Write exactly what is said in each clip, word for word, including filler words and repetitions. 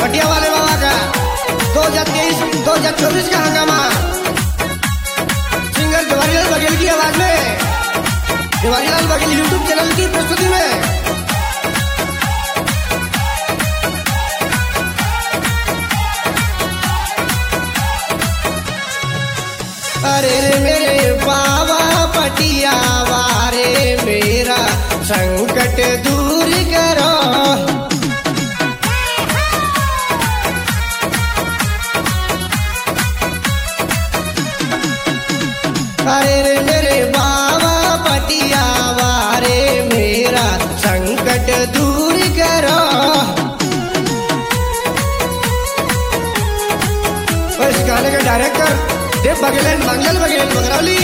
पटिया वाले बाबा का दो हजार तेईस दो हजार चौबीस का हंगामा सिंगर जवाहरीलाल बघेल की आवाज में जवाहरीलाल बघेल यूट्यूब चैनल की प्रस्तुति में। अरे रे मेरे बाबा पटिया वारे मेरा संकट दूर करो। अरे रे मेरे बाबा पटिया वारे मेरा संकट दूर करो। और इस गाने का डायरेक्टर देव बघेल मंगल बघेल बगरौली।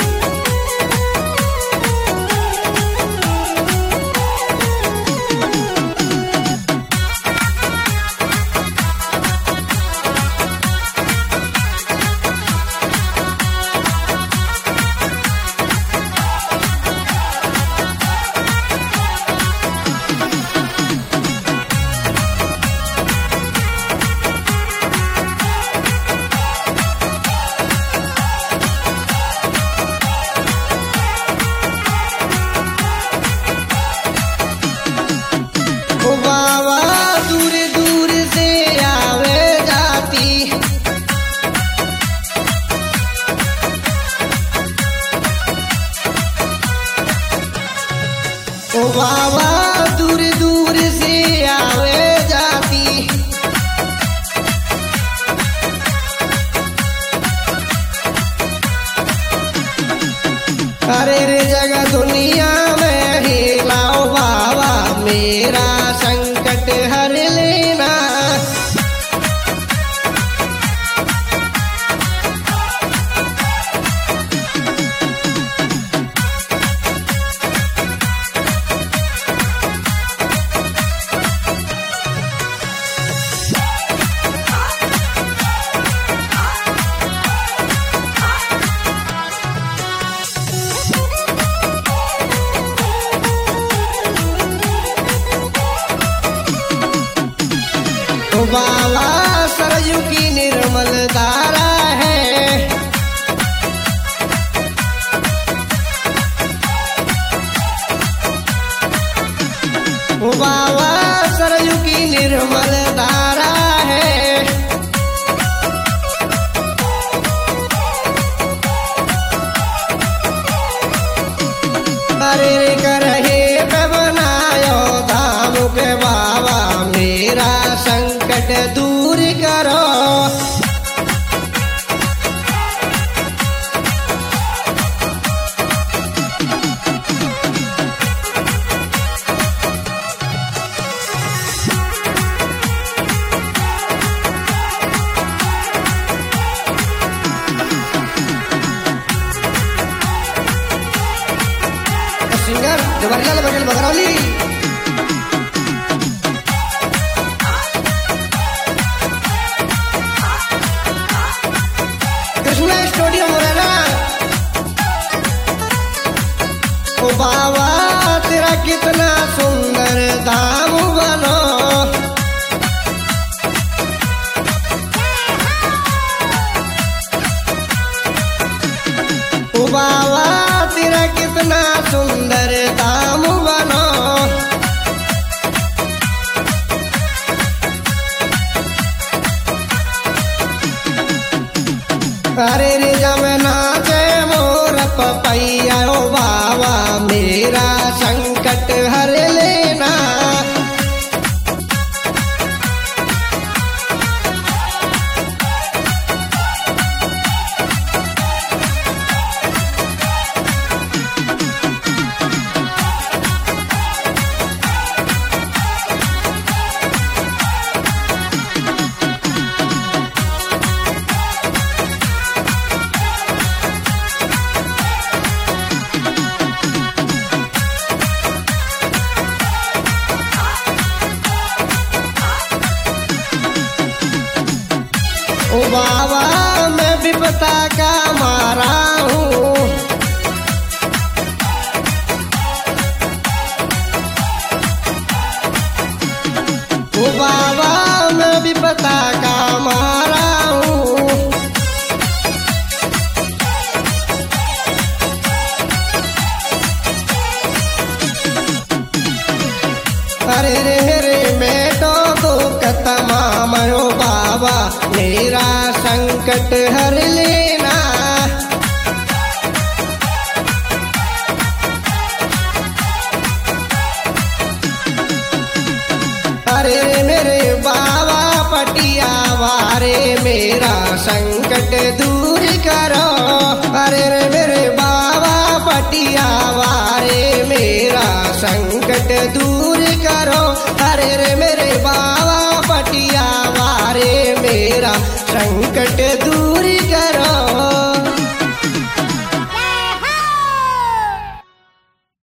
ओ बाबा दूर दूर से आवे जाती। अरे रे जगह दुनिया में हिलाओ बाबा मेरा संकट हर लेना। ओ बाबा सरयू की निर्मल धारा है। ओ बाबा सरयू की निर्मल धारा है। अरे करहे पे बनायो धाम के बाबा मेरा संकट दूर करो। सिंगर जवाहरीलाल बघेल बगरौली। कृष्णा स्टूडियो मुरैना। ओ बाबा तेरा कितना सुंदर धाम बनो। ओ बाबा तेरा कितना सुंदर धाम बनो। अरे रे जमना से मोर पपैया ओ बाबा मेरा संकट हर लेना। ओ बाबा मैं विपता का मारा हूँ। ओ बाबा मैं संकट हर लेना। अरे मेरे बाबा पटिया वारे मेरा संकट दूर करो। अरे रे मेरे बाबा पटिया वारे मेरा संकट दूर करो। अरे रे मेरे बाबा पटिया वारे मेरा संकट दूर